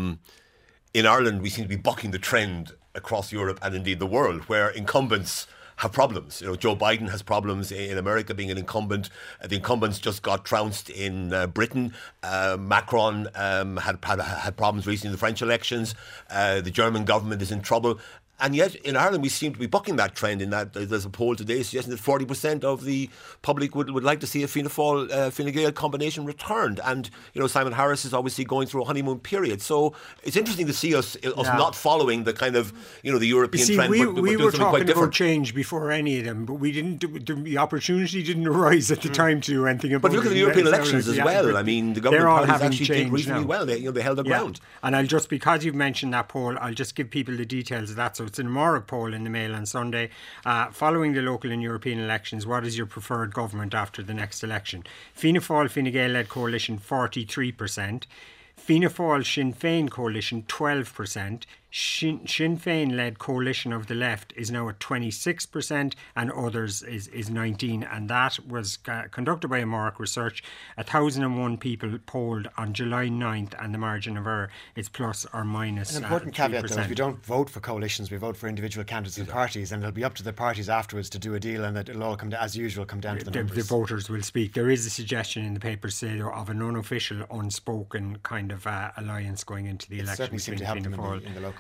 in Ireland we seem to be bucking the trend across Europe and indeed the world, where incumbents have problems. You know, Joe Biden has problems in America being an incumbent. The incumbents just got trounced in Britain. Macron had problems recently in the French elections. The German government is in trouble. And yet in Ireland we seem to be bucking that trend, in that there's a poll today suggesting that 40% of the public would like to see a Fianna Fáil Fine Gael combination returned. And you know, Simon Harris is obviously going through a honeymoon period, so it's interesting to see us not following the kind of, you know, the European trend. We were talking quite about change before any of them, but we didn't. The opportunity didn't arise at the time to do anything about it. But look at the European elections as well. I mean, the government parties actually did reasonably well. They held their ground. And I'll just, because you've mentioned that poll, I'll just give people the details of that. So it's an Amárach poll in the Mail on Sunday. Following the local and European elections, what is your preferred government after the next election? Fianna Fáil Fine Gael led coalition 43%, Fianna Fáil Sinn Féin coalition 12%, Sinn Féin led coalition of the left is now at 26%, and others is 19%, and that was conducted by Amárach Research. 1,001 people polled on July 9th, and the margin of error is plus or minus. An important caveat though, if we don't vote for coalitions, we vote for individual candidates and parties, and it'll be up to the parties afterwards to do a deal, and it'll all come to, as usual, come down to the numbers. The voters will speak. There is a suggestion in the papers, say, of an unofficial, unspoken kind of alliance going into the election. Certainly seem to have them in the local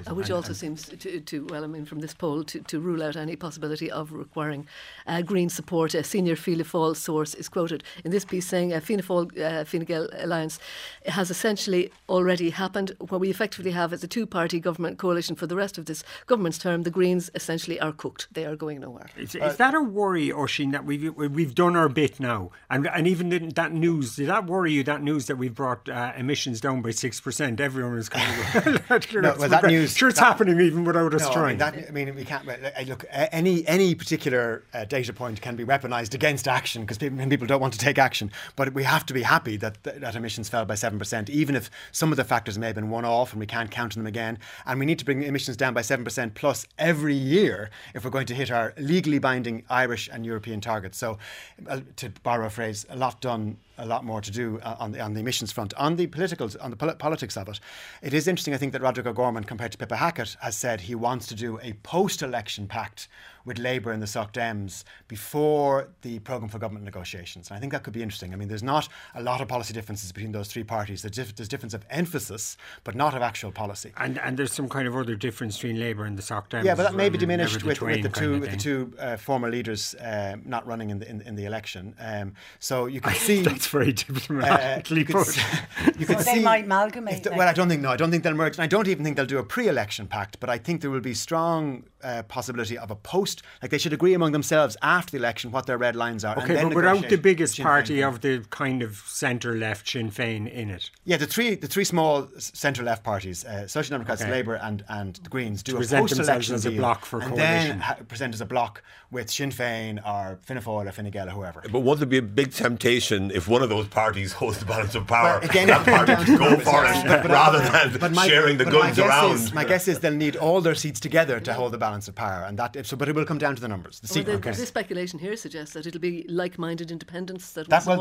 Which also seems from this poll to rule out any possibility of requiring Green support. A senior Fianna Fáil source is quoted in this piece saying Fianna Fáil Fine Gael alliance has essentially already happened. What we effectively have is a two-party government coalition for the rest of this government's term. The Greens essentially are cooked. They are going nowhere. Is that a worry, Oisín, that we've done our bit now? And even that news, did that worry you, that news that we've brought emissions down by 6%? Everyone is kind of that news. Sure, it's happening even without us trying. We can't look. Any particular data point can be weaponised against action because people don't want to take action. But we have to be happy that emissions fell by 7%, even if some of the factors may have been one-off and we can't count on them again. And we need to bring emissions down by 7% plus every year if we're going to hit our legally binding Irish and European targets. So, to borrow a phrase, a lot done, a lot more to do on the emissions front. On the politics of it, it is interesting, I think, that Roderick O'Gorman, compared to Pippa Hackett, has said he wants to do a post-election pact with Labour and the Soc Dems before the programme for government negotiations. And I think that could be interesting. I mean, there's not a lot of policy differences between those three parties. There's difference of emphasis, but not of actual policy. And there's some kind of other difference between Labour and the Soc Dems. Yeah, but that may be diminished with the two former leaders not running in the election. So you can see that's very diplomatically put. You can see they might amalgamate. I don't think they'll merge. And I don't even think they'll do a pre-election pact. But I think there will be strong possibility of a post. Like they should agree among themselves after the election what their red lines are. Okay, but without the biggest party of the kind of centre-left Sinn Féin in it. Yeah, the three small centre-left parties, Social Democrats, Labour and the Greens, do a post-election as a bloc for coalition. And then present as a bloc with Sinn Féin or Fianna Fáil or Fine Gael or whoever. But won't there be a big temptation if one of those parties holds the balance of power, that party to go for it rather than sharing the goods around? My guess is they'll need all their seats together to hold the balance of power, and but it will come down to the numbers. This speculation here suggests that it'll be like-minded independents.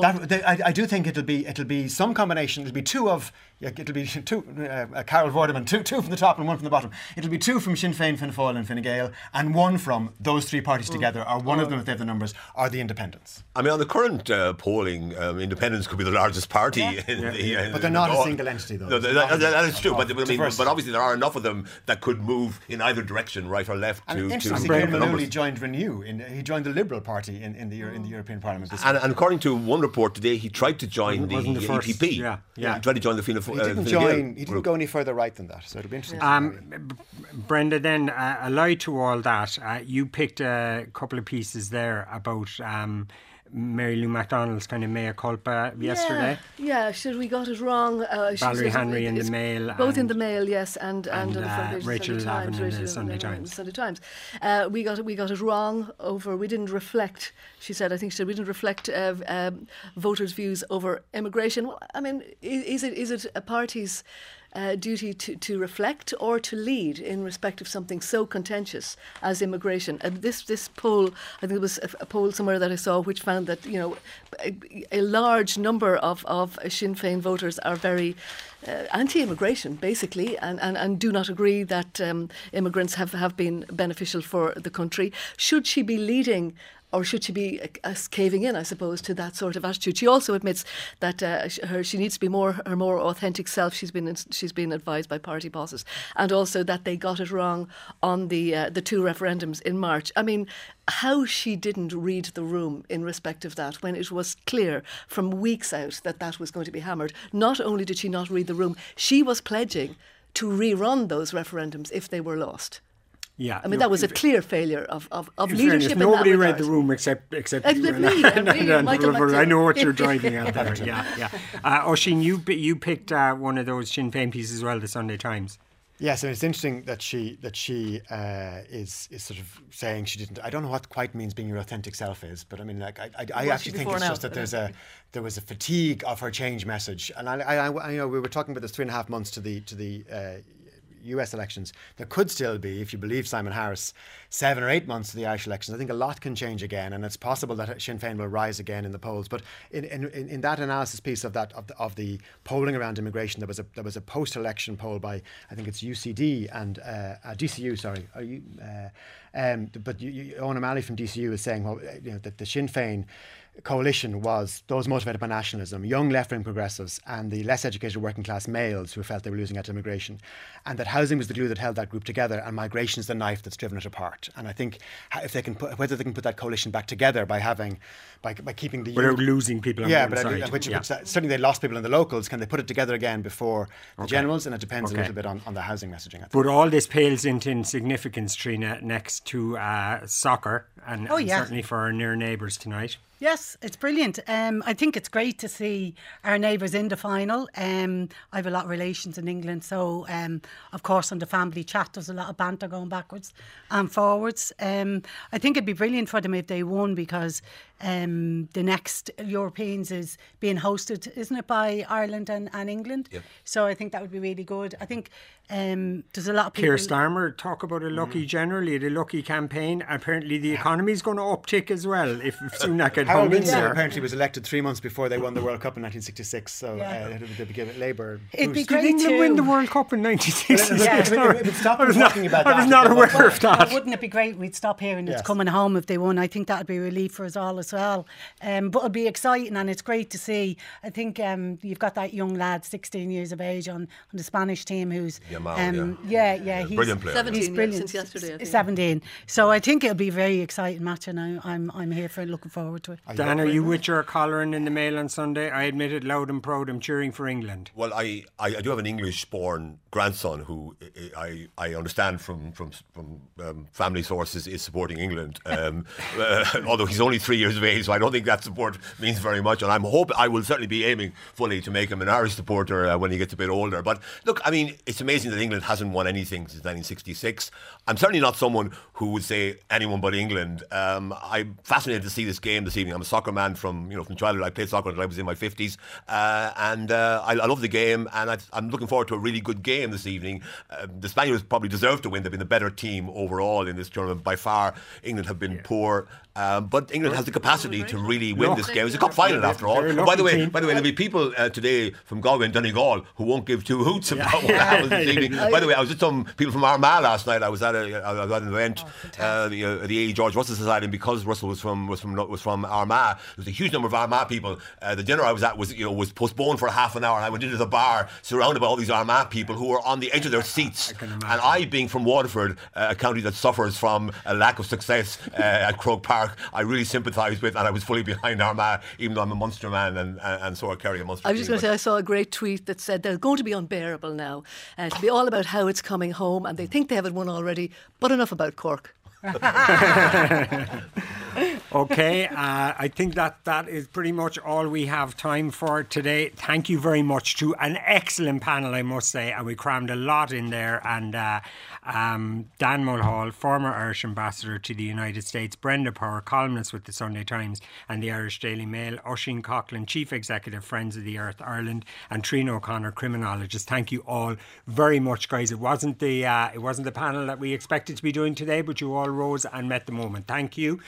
I do think it'll be some combination. It'll be two. Carol Vorderman, two from the top and one from the bottom. It'll be two from Sinn Féin, Fianna Fáil and Fine Gael, and one from those three parties together, or one of them if they have the numbers, are the independents. I mean, on the current polling, independents could be the largest party. But they're not a single entity, though. No, that is true. But obviously there are enough of them that could move in either direction, right or left. Interestingly, Graham Mullooney joined Renew. He joined the Liberal Party in the European Parliament. And according to one report today, he tried to join the EPP. Yeah. He tried to join the Fianna Fáil. He didn't go any further right than that. So it'll be interesting. Brenda, then allied to all that, you picked a couple of pieces there about Mary Lou McDonald's kind of mea culpa yesterday. Yeah, we got it wrong. Valerie Henry in the Mail. Both in the Mail, yes, and on the front page Rachel Lavin in the Sunday Times. We got it wrong over, we didn't reflect, she said, we didn't reflect voters' views over immigration. Well, I mean, is it a party's duty to reflect or to lead in respect of something so contentious as immigration? This poll, I think it was a poll somewhere that I saw, which found that a large number of Sinn Féin voters are very anti-immigration, basically, and do not agree that immigrants have been beneficial for the country. Should she be leading, or should she be caving in, I suppose, to that sort of attitude? She also admits that she needs to be her more authentic self. She's been advised by party bosses, and also that they got it wrong on the two referendums in March. I mean, how she didn't read the room in respect of that when it was clear from weeks out that was going to be hammered. Not only did she not read the room, she was pledging to rerun those referendums if they were lost. Yeah, I mean, that was a clear failure of leadership. Nobody read the room except me. I know what you're driving at there. Yeah. Oisín, you picked one of those Sinn Féin pieces as well, the Sunday Times. Yes, and it's interesting that she is sort of saying she didn't. I don't know what quite means being your authentic self is, but I mean, like I actually think it's just that there was a fatigue of her change message, and I we were talking about this 3.5 months to the US elections. There could still be, if you believe Simon Harris, 7 or 8 months to the Irish elections. I think a lot can change again, and it's possible that Sinn Féin will rise again in the polls. But in that analysis piece of the polling around immigration, there was a post-election poll by, I think it's UCD and DCU. Sorry, but Owen O'Malley from DCU is saying, well, that the Sinn Féin coalition was those motivated by nationalism, young left-wing progressives and the less educated working class males who felt they were losing out to immigration, and that housing was the glue that held that group together and migration is the knife that's driven it apart. And I think if they can whether they can put that coalition back together by keeping the without losing people on one side. Which certainly they lost people in the locals. Can they put it together again before the generals? And it depends a little bit on the housing messaging, I think. But all this pales into insignificance, Trina, next to soccer and certainly for our near neighbours tonight. Yes, it's brilliant. I think it's great to see our neighbours in the final. I have a lot of relations in England, so of course on the family chat there's a lot of banter going backwards and forwards. I think it'd be brilliant for them if they won, because the next Europeans is being hosted, isn't it, by Ireland and England? Yep. So I think that would be really good. I think there's a lot of people... Keir Starmer talk about a lucky generally, the lucky campaign. Apparently the economy is going to uptick as well if Sunak had Harold Windsor apparently was elected 3 months before they won the World Cup in 1966, so they give it Labour. It'd be great Did England too. win the World Cup in 1966? I was not aware of that. Wouldn't it be great? We'd stop hearing it's coming home if they won. I think that'd be a relief for us all as well. But it'll be exciting and it's great to see. I think you've got that young lad, 16 years of age, on the Spanish team who's he's brilliant player. 17 he's brilliant. Since yesterday, I think. 17. So I think it'll be a very exciting match, and I'm here for it, looking forward to it. Dan, are you with your collaring in the Mail on Sunday? I admit it loud and proud, I'm cheering for England. Well, I do have an English-born grandson who I understand from family sources is supporting England. Although he's only 3 years of age, so I don't think that support means very much. And I will certainly be aiming fully to make him an Irish supporter when he gets a bit older. But look, I mean, it's amazing that England hasn't won anything since 1966. I'm certainly not someone who would say anyone but England. I'm fascinated to see this game this evening. I'm a soccer man from childhood. I played soccer until I was in my 50s, and I love the game, and I'm looking forward to a really good game this evening. The Spaniards probably deserve to win. They've been the better team overall in this tournament by far. England have been poor, but England has the capacity to really win this game. It's a cup final after all. By the way, there'll be people today from Galway and Donegal who won't give two hoots about what happens this evening. By the way, I was with some people from Armagh last night. I was at an event, the A.E. George Russell Society, and because Russell was from Armagh, there was a huge number of Armagh people. The dinner I was at was postponed for half an hour, and I went into the bar surrounded by all these Armagh people who were on the edge of their seats. And I, being from Waterford, a county that suffers from a lack of success at Croke Park, I really sympathise with, and I was fully behind Armagh, even though I'm a Munster man and so I carry a Munster. I was just going to say, I saw a great tweet that said they're going to be unbearable now. It'll be all about how it's coming home, and they think they haven't won already, but enough about Cork. Okay, I think that is pretty much all we have time for today. Thank you very much to an excellent panel, I must say, and we crammed a lot in there. And Dan Mulhall, former Irish ambassador to the United States, Brenda Power, columnist with the Sunday Times and the Irish Daily Mail, Oisin Coughlan, Chief Executive, Friends of the Earth Ireland, and Trina O'Connor, criminologist. Thank you all very much, guys. It wasn't the panel that we expected to be doing today, but you all rose and met the moment. Thank you.